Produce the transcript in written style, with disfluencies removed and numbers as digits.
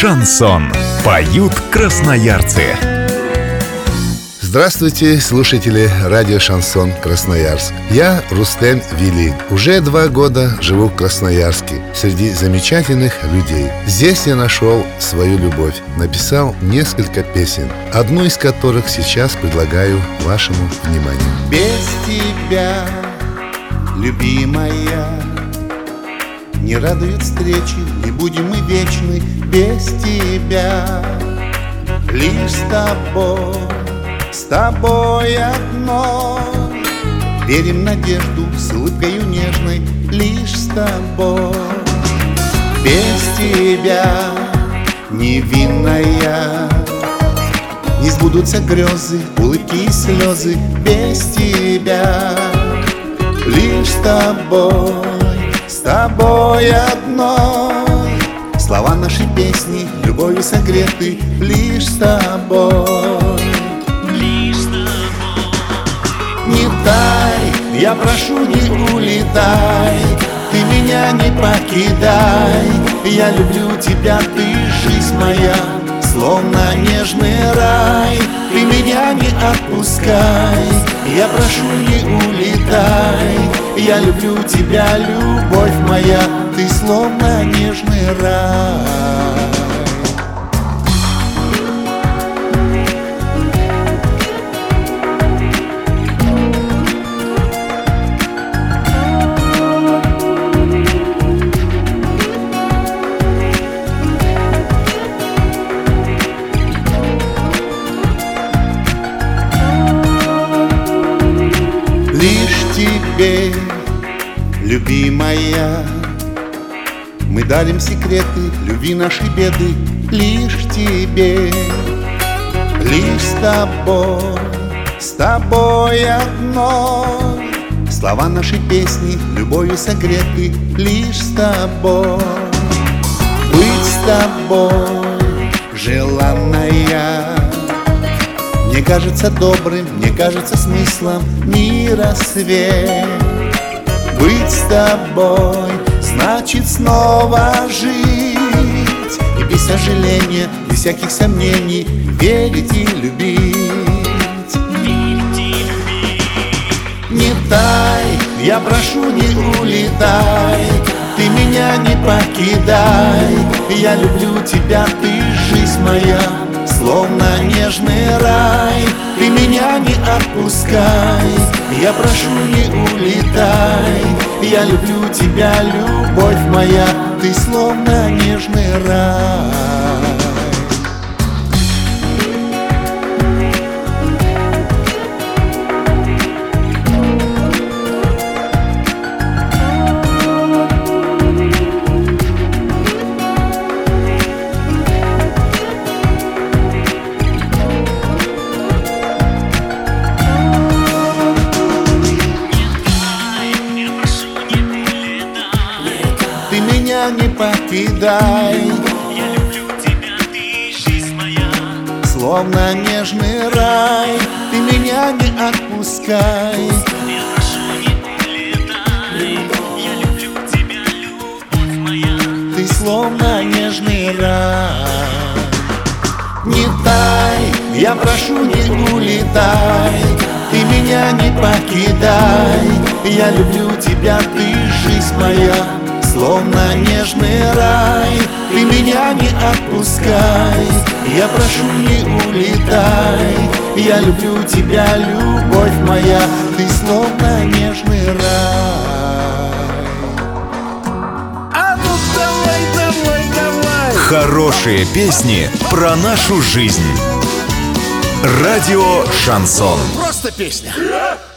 Шансон. Поют красноярцы. Здравствуйте, слушатели радио «Шансон Красноярск». Я Рустем Вели. Уже 2 года живу в Красноярске среди замечательных людей. Здесь я нашел свою любовь. Написал несколько песен, одну из которых сейчас предлагаю вашему вниманию. Без тебя, любимая, не радует встречи, не будем мы вечны без тебя. Лишь с тобой одно, верим в надежду с улыбкою нежной, лишь с тобой. Без тебя, невинная, не сбудутся грезы, улыбки и слезы. Без тебя, лишь с тобой одной, слова нашей песни любовью согреты, лишь с тобой. Не тай, я прошу, не улетай, ты меня не покидай. Я люблю тебя, ты жизнь моя, словно нежный рай. Ты меня не отпускай, я прошу, не улетай. Я люблю тебя, любовь моя, ты словно нежный рай. Лишь тебе, любимая, мы дарим секреты любви, наши беды. Лишь тебе, лишь с тобой одной, слова нашей песни любовью согреты, лишь с тобой. Быть с тобой, желанная, мне кажется добрым, мне кажется смыслом мира свет. Быть с тобой значит снова жить, и без сожаления, без всяких сомнений верить и любить. Не тай, я прошу, не улетай, ты меня не покидай. Я люблю тебя, ты жизнь моя, словно нежный рай. Ты меня не отпускай, я прошу, не улетай. Я люблю тебя, любовь моя, ты словно нежный рай. Ты меня не покидай, я люблю тебя, ты жизнь моя, словно нежный рай. Ты меня не отпускай, я прошу, не улетай. Я люблю тебя, любовь моя, ты словно нежный рай. Не тай, я прошу, не улетай, ты меня не покидай. Я люблю тебя, ты жизнь моя, словно нежный рай. Ты меня не отпускай, я прошу, не улетай. Я люблю тебя, любовь моя, ты словно нежный рай. А ну давай. Хорошие песни про нашу жизнь. Радио «Шансон». Просто песня.